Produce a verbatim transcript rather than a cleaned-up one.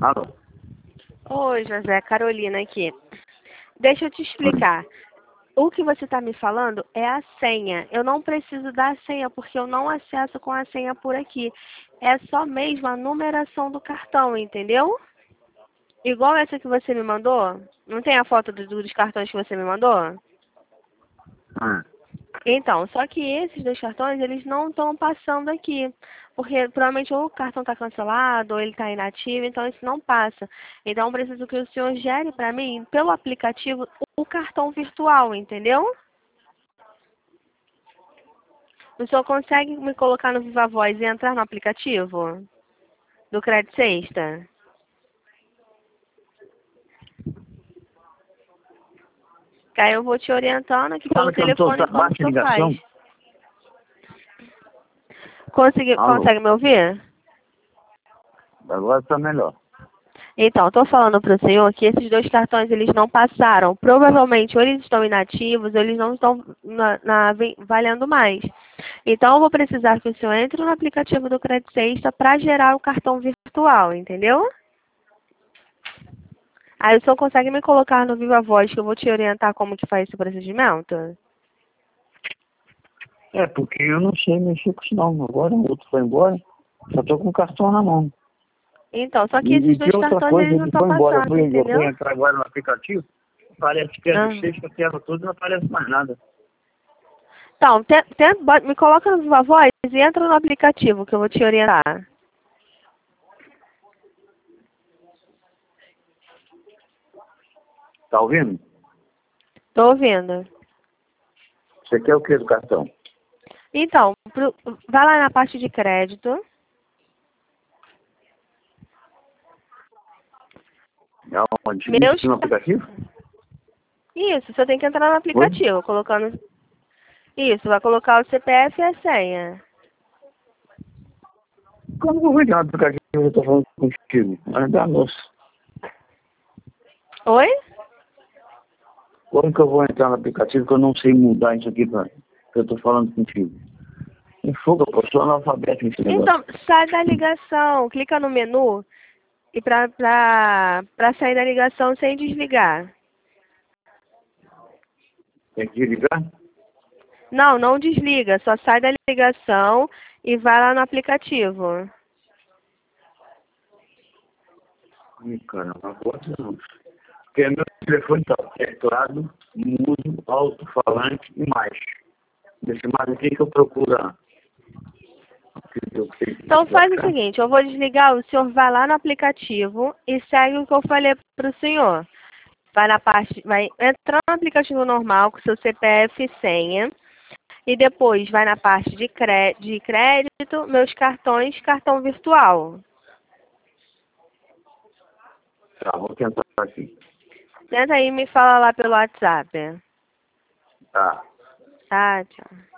Alô? Oi, José, Carolina aqui. Deixa eu te explicar. O que você está me falando é a senha. Eu não preciso da senha porque eu não acesso com a senha por aqui. É só mesmo a numeração do cartão, entendeu? Igual essa que você me mandou. Não tem a foto do- dos cartões que você me mandou? Ah, Então, só que esses dois cartões, eles não estão passando aqui. Porque provavelmente ou o cartão está cancelado, ou ele está inativo, então isso não passa. Então, eu preciso que o senhor gere para mim, pelo aplicativo, o cartão virtual, entendeu? O senhor consegue me colocar no Viva Voz e entrar no aplicativo do Crédito Sexta? Que aí eu vou te orientando aqui pelo fala que eu não tô telefone como baixa que o senhor ligação. faz. Consegui, Alô? consegue me ouvir? Agora tá melhor. Então, estou falando para o senhor que esses dois cartões eles não passaram. Provavelmente ou eles estão inativos ou eles não estão na, na- vem- valendo mais. Então, eu vou precisar que o senhor entre no aplicativo do Crédito Sexta para gerar o cartão virtual, entendeu? Aí o senhor consegue me colocar no Viva Voz que eu vou te orientar como que faz esse procedimento? É, porque eu não sei mexer com isso não. Agora o outro foi embora, só tô com o cartão na mão. Então, só que E, esses e dois tem outra cartões coisa, eles não ele estão foi embora. Eu passando, fui, eu fui entendeu? entrar agora no aplicativo, parece que é Ah. do sexta, a tela toda, não aparece mais nada. Então, te, te, bota- me coloca no Viva Voz e entra no aplicativo que eu vou te orientar. Tá ouvindo? Tô ouvindo. Você quer o que do cartão? Então, pro, vai lá na parte de crédito. É onde? Meus... Isso no aplicativo? Isso, você tem que entrar no Oi? aplicativo, colocando... Isso, vai colocar o C P F e a senha. Como que eu vou entrar no aplicativo que eu tô falando contigo? Mas dá moça. Oi? Como que eu vou entrar no aplicativo que eu não sei mudar isso aqui pra, que eu tô falando contigo? Me fogo, eu sou analfabeto nesse negócio. Então, sai da ligação, clica no menu e pra, pra, pra sair da ligação sem desligar. Tem que desligar? Não, não desliga, só sai da ligação e vai lá no aplicativo. Ih, caramba, agora não. Porque meu telefone tá teclado, mudo, alto-falante e mais. Desse mais aqui que eu procuro. ah, que eu tenho que Então faz o colocar. seguinte, eu vou desligar, o senhor vai lá no aplicativo e segue o que eu falei para o senhor. Vai na parte, vai entrar no aplicativo normal com seu C P F e senha. E depois vai na parte de, cré de crédito, meus cartões, cartão virtual. Tá, vou tentar aqui. Tenta aí e me fala lá pelo WhatsApp. Tá. Tá, tchau.